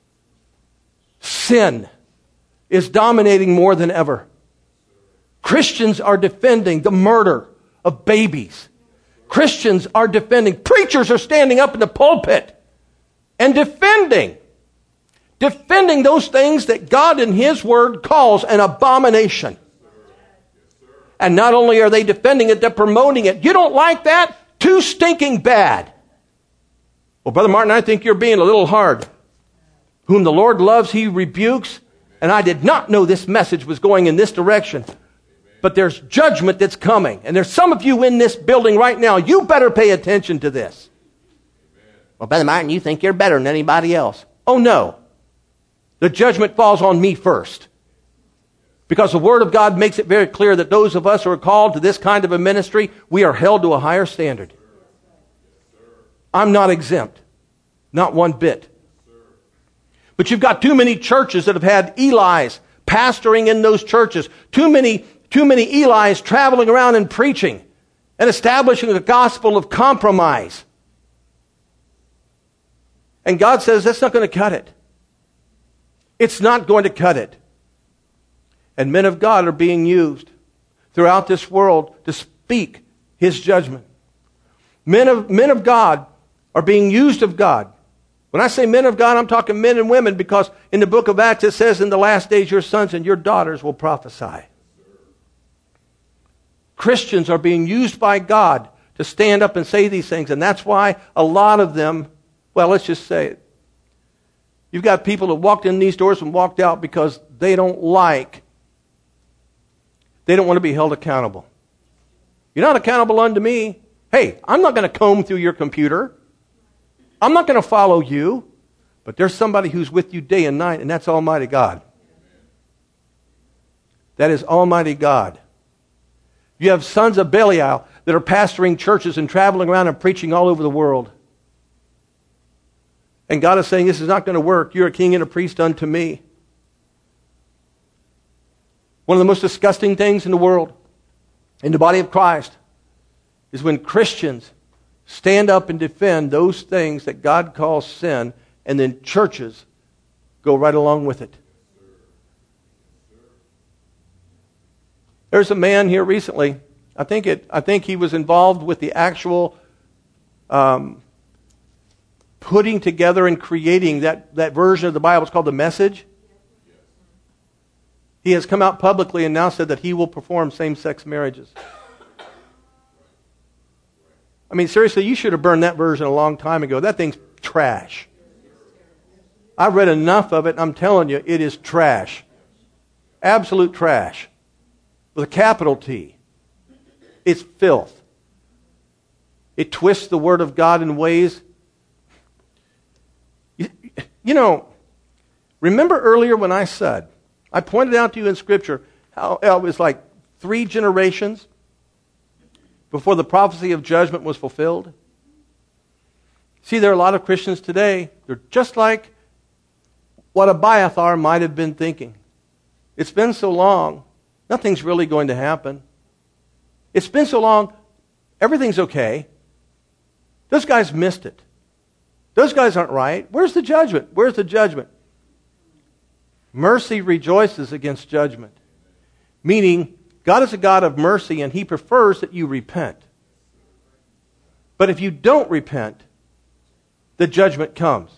Speaker 1: Sin is dominating more than ever. Christians are defending the murder of babies. Christians are defending. Preachers are standing up in the pulpit and defending. Defending those things that God in His Word calls an abomination. And not only are they defending it, they're promoting it. You don't like that? Too stinking bad. Well, Brother Martin, I think you're being a little hard. Whom the Lord loves, He rebukes. And I did not know this message was going in this direction. But there's judgment that's coming. And there's some of you in this building right now. You better pay attention to this. Amen. Well, Brother Martin, you think you're better than anybody else. Oh, no. The judgment falls on me first. Because the Word of God makes it very clear that those of us who are called to this kind of a ministry, we are held to a higher standard. I'm not exempt. Not one bit. But you've got too many churches that have had Eli's pastoring in those churches. Too many Too many Eli's traveling around and preaching and establishing a gospel of compromise. And God says that's not going to cut it. It's not going to cut it. And men of God are being used throughout this world to speak His judgment. Men of, men of God are being used of God. When I say men of God, I'm talking men and women, because in the book of Acts it says in the last days your sons and your daughters will prophesy. Christians are being used by God to stand up and say these things. And that's why a lot of them, well, let's just say it. You've got people that walked in these doors and walked out because they don't like, they don't want to be held accountable. You're not accountable unto me. Hey, I'm not going to comb through your computer. I'm not going to follow you. But there's somebody who's with you day and night, and that's Almighty God. That is Almighty God. You have sons of Belial that are pastoring churches and traveling around and preaching all over the world. And God is saying, this is not going to work. You're a king and a priest unto me. One of the most disgusting things in the world, in the body of Christ, is when Christians stand up and defend those things that God calls sin, and then churches go right along with it. There's a man here recently, I think it. I think he was involved with the actual um, putting together and creating that, that version of the Bible. It's called The Message. He has come out publicly and now said that he will perform same-sex marriages. I mean, seriously, you should have burned that version a long time ago. That thing's trash. I've read enough of it, and I'm telling you, it is trash. Absolute trash. With a capital T. It's filth. It twists the Word of God in ways. You, you know, remember earlier when I said, I pointed out to you in Scripture how it was like three generations before the prophecy of judgment was fulfilled? See, there are a lot of Christians today, they're just like what Abiathar might have been thinking. It's been so long, nothing's really going to happen. It's been so long, everything's okay. Those guys missed it. Those guys aren't right. Where's the judgment? Where's the judgment? Mercy rejoices against judgment. Meaning, God is a God of mercy and He prefers that you repent. But if you don't repent, the judgment comes.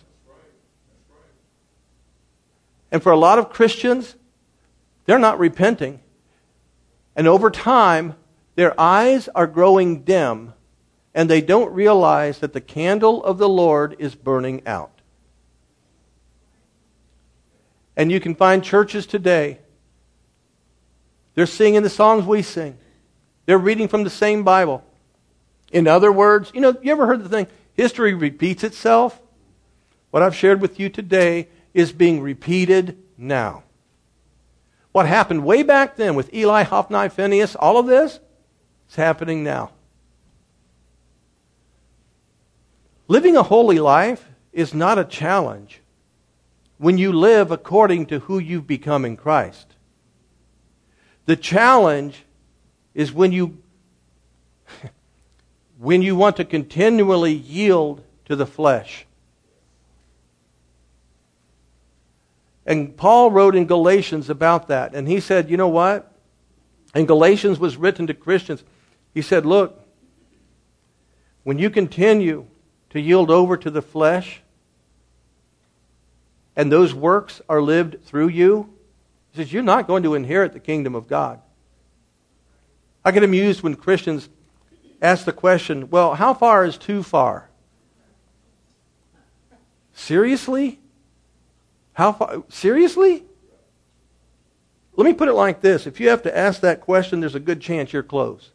Speaker 1: And for a lot of Christians, they're not repenting. And over time, their eyes are growing dim, and they don't realize that the candle of the Lord is burning out. And you can find churches today, they're singing the songs we sing. They're reading from the same Bible. In other words, you know, you ever heard the thing, history repeats itself? What I've shared with you today is being repeated now. What happened way back then with Eli, Hophni, Phinehas, all of this, is happening now. Living a holy life is not a challenge when you live according to who you've become in Christ. The challenge is when you when you want to continually yield to the flesh. And Paul wrote in Galatians about that. And he said, you know what? And Galatians was written to Christians. He said, look, when you continue to yield over to the flesh, and those works are lived through you, he says, you're not going to inherit the kingdom of God. I get amused when Christians ask the question, well, how far is too far? Seriously? How far? Seriously? Let me put it like this. If you have to ask that question, there's a good chance you're close.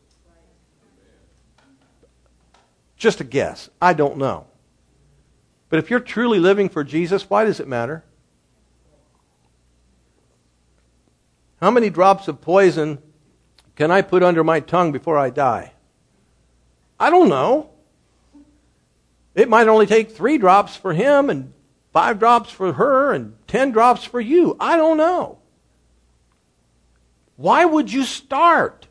Speaker 1: Just a guess. I don't know. But if you're truly living for Jesus, why does it matter? How many drops of poison can I put under my tongue before I die? I don't know. It might only take three drops for him and five drops for her and ten drops for you. I don't know. Why would you start?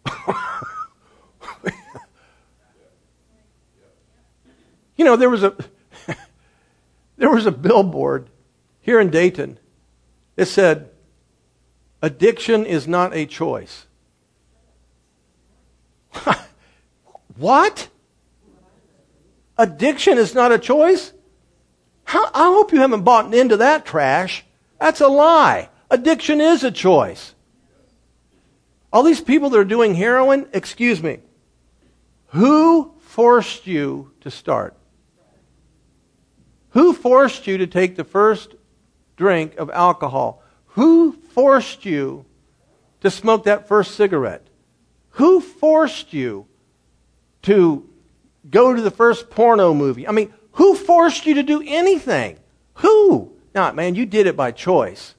Speaker 1: You know, there was a there was a billboard here in Dayton. It said, addiction is not a choice. What? Addiction is not a choice? How, I hope you haven't bought into that trash. That's a lie. Addiction is a choice. All these people that are doing heroin, excuse me, who forced you to start? Who forced you to take the first drink of alcohol? Who forced you to smoke that first cigarette? Who forced you to go to the first porno movie? I mean, who forced you to do anything? Who? Now, man, you did it by choice.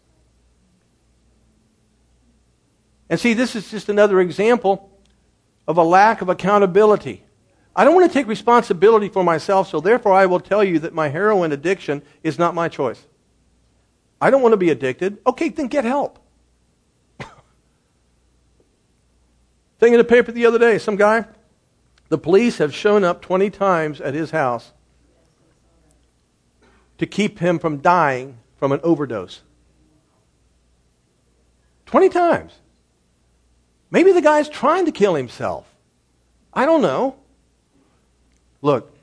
Speaker 1: And see, this is just another example of a lack of accountability. I don't want to take responsibility for myself, so therefore I will tell you that my heroin addiction is not my choice. I don't want to be addicted. Okay, then get help. Thing in the paper the other day, some guy, the police have shown up twenty times at his house to keep him from dying from an overdose. twenty times. Maybe the guy's trying to kill himself. I don't know. Look,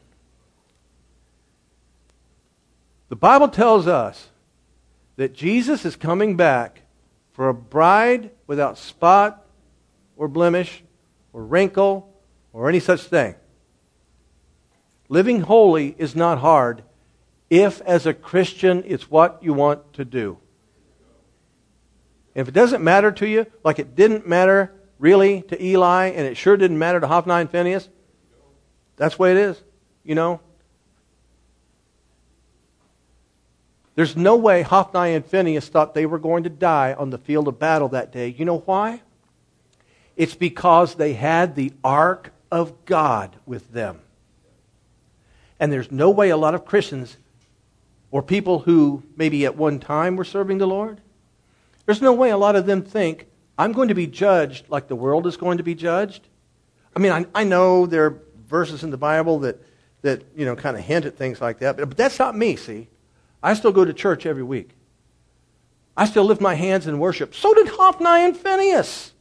Speaker 1: the Bible tells us that Jesus is coming back for a bride without spot or blemish or wrinkle or any such thing. Living holy is not hard if, as a Christian, it's what you want to do. If it doesn't matter to you, like it didn't matter really to Eli, and it sure didn't matter to Hophni and Phinehas, that's the way it is, you know. There's no way Hophni and Phinehas thought they were going to die on the field of battle that day. You know why? It's because they had the Ark of God with them. And there's no way a lot of Christians or people who maybe at one time were serving the Lord, there's no way a lot of them think, I'm going to be judged like the world is going to be judged. I mean, I, I know there are verses in the Bible that, that you know, kind of hint at things like that, but, but that's not me, see. I still go to church every week. I still lift my hands in worship. So did Hophni and Phinehas.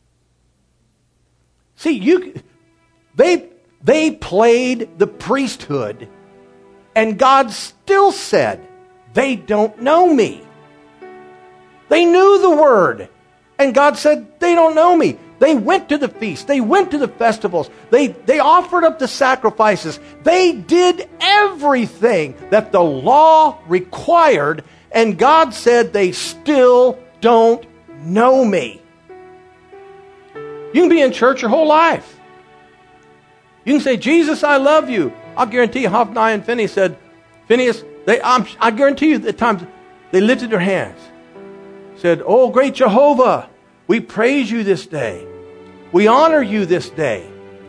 Speaker 1: See, you, they, they played the priesthood, and God still said, they don't know me. They knew the word, and God said, they don't know me. They went to the feast. They went to the festivals. They, they offered up the sacrifices. They did everything that the law required, and God said they still don't know me. You can be in church your whole life. You can say, Jesus, I love you. I'll guarantee you, Hophni and Phinehas said, Phinehas, they, I'm, I guarantee you at times they lifted their hands. Said, oh, great Jehovah, we praise you this day. We honor you this day.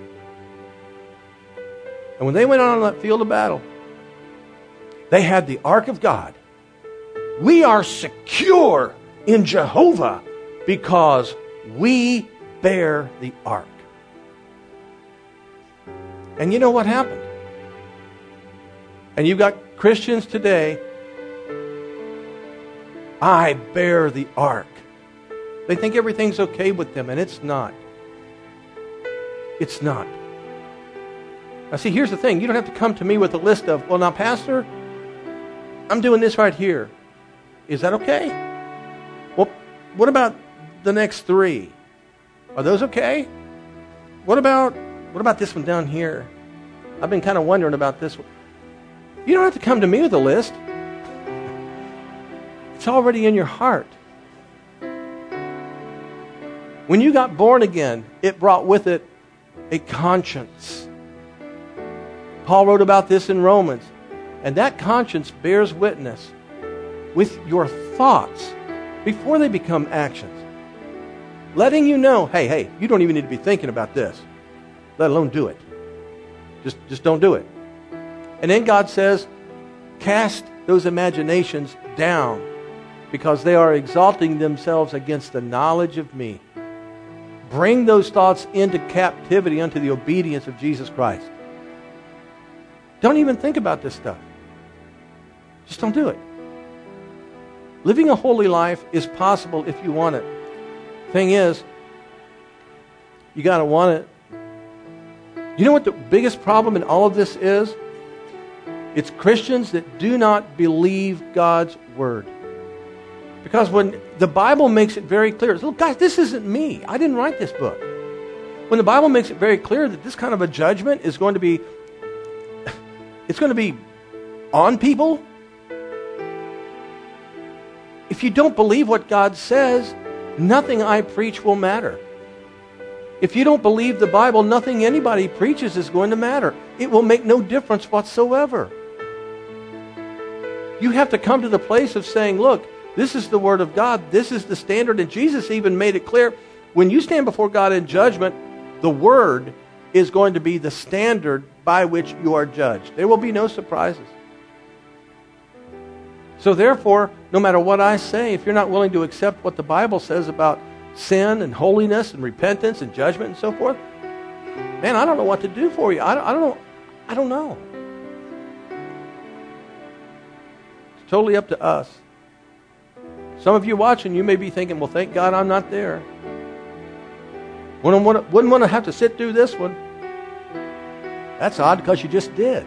Speaker 1: And when they went on that field of battle, they had the Ark of God. We are secure in Jehovah because we bear the Ark. And you know what happened? And you've got Christians today, I bear the Ark. They think everything's okay with them, and it's not. It's not. Now see, here's the thing. You don't have to come to me with a list of, well, now, Pastor, I'm doing this right here. Is that okay? Well, what about the next three? Are those okay? What about what about this one down here? I've been kind of wondering about this one. You don't have to come to me with a list. It's already in your heart. When you got born again, it brought with it a conscience. Paul wrote about this in Romans. And that conscience bears witness with your thoughts before they become actions. Letting you know, hey, hey, you don't even need to be thinking about this, let alone do it. Just, just don't do it. And then God says, cast those imaginations down because they are exalting themselves against the knowledge of me. Bring those thoughts into captivity unto the obedience of Jesus Christ. Don't even think about this stuff. Just don't do it. Living a holy life is possible if you want it. Thing is, you got to want it. You know what the biggest problem in all of this is? It's Christians that do not believe God's word. Because when the Bible makes it very clear, look, guys, this isn't me. I didn't write this book. When the Bible makes it very clear that this kind of a judgment is going to be, it's going to be on people. If you don't believe what God says, nothing I preach will matter. If you don't believe the Bible, nothing anybody preaches is going to matter. It will make no difference whatsoever. You have to come to the place of saying, look, this is the Word of God. This is the standard. And Jesus even made it clear, when you stand before God in judgment, the Word is going to be the standard by which you are judged. There will be no surprises. So therefore, no matter what I say, if you're not willing to accept what the Bible says about sin and holiness and repentance and judgment and so forth, man, I don't know what to do for you. I don't, I don't know. I don't know. totally up to us. Some of you watching, you may be thinking, well, thank God I'm not there. Wouldn't want to, wouldn't want to have to sit through this one. That's odd because you just did.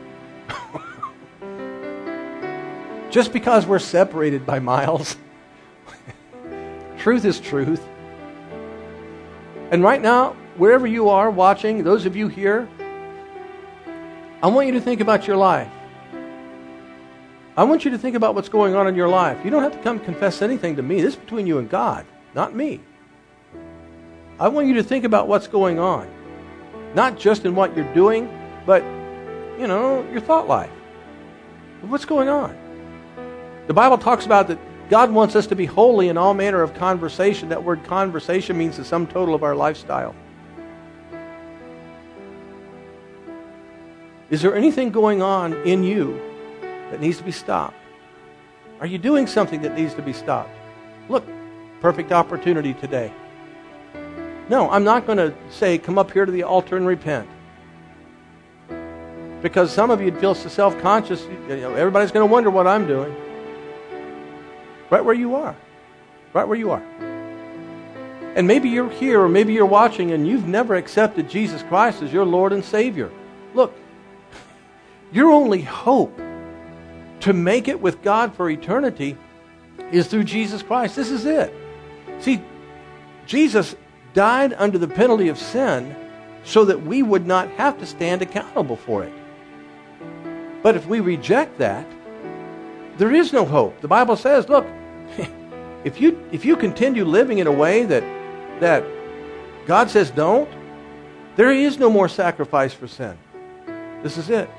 Speaker 1: Just because we're separated by miles. Truth is truth. And right now, wherever you are watching, those of you here, I want you to think about your life. I want you to think about what's going on in your life. You don't have to come confess anything to me. This is between you and God, not me. I want you to think about what's going on. Not just in what you're doing, but, you know, your thought life. What's going on? The Bible talks about that God wants us to be holy in all manner of conversation. That word conversation means the sum total of our lifestyle. Is there anything going on in you that needs to be stopped? Are you doing something that needs to be stopped? Look, perfect opportunity today. No, I'm not going to say, come up here to the altar and repent. Because some of you would feel so self-conscious, you know, everybody's going to wonder what I'm doing. Right where you are. Right where you are. And maybe you're here or maybe you're watching and you've never accepted Jesus Christ as your Lord and Savior. Look, your only hope to make it with God for eternity is through Jesus Christ. This is it. See, Jesus died under the penalty of sin so that we would not have to stand accountable for it. But if we reject that, there is no hope. The Bible says, look, if you if you continue living in a way that that God says don't, there is no more sacrifice for sin. This is it.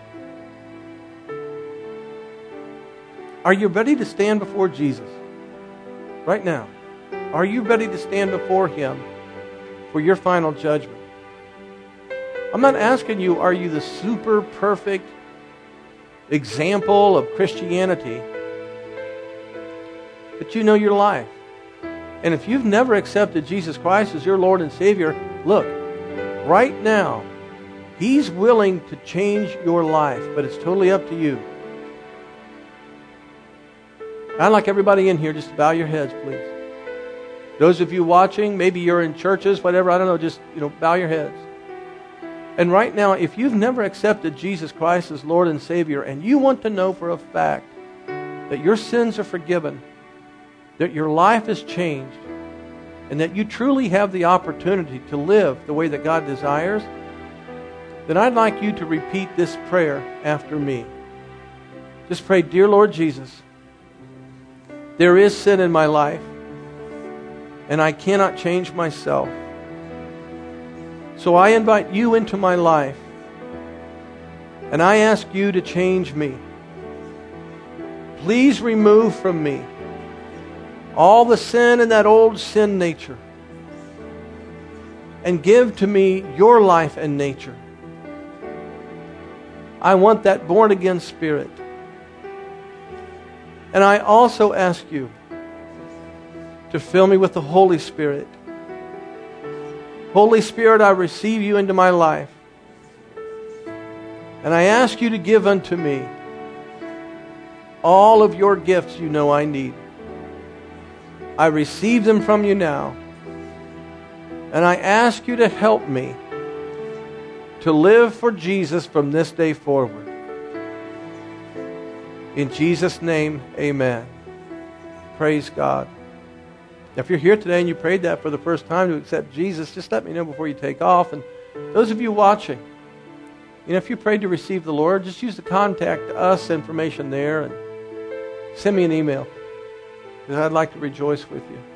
Speaker 1: Are you ready to stand before Jesus? Right now. Are you ready to stand before Him for your final judgment? I'm not asking you, are you the super perfect example of Christianity? But you know your life. And if you've never accepted Jesus Christ as your Lord and Savior, look, right now, He's willing to change your life, but it's totally up to you. I'd like everybody in here just to bow your heads, please. Those of you watching, maybe you're in churches, whatever, I don't know, just, you know, bow your heads. And right now, if you've never accepted Jesus Christ as Lord and Savior, and you want to know for a fact that your sins are forgiven, that your life is changed, and that you truly have the opportunity to live the way that God desires, then I'd like you to repeat this prayer after me. Just pray, Dear Lord Jesus, there is sin in my life, and I cannot change myself. So I invite you into my life, and I ask you to change me. Please remove from me all the sin in that old sin nature, and give to me your life and nature. I want that born-again spirit. And I also ask you to fill me with the Holy Spirit. Holy Spirit, I receive you into my life. And I ask you to give unto me all of your gifts you know I need. I receive them from you now. And I ask you to help me to live for Jesus from this day forward. In Jesus' name, amen. Praise God. Now, if you're here today and you prayed that for the first time to accept Jesus, just let me know before you take off. And those of you watching, you know, if you prayed to receive the Lord, just use the contact us information there and send me an email, because I'd like to rejoice with you.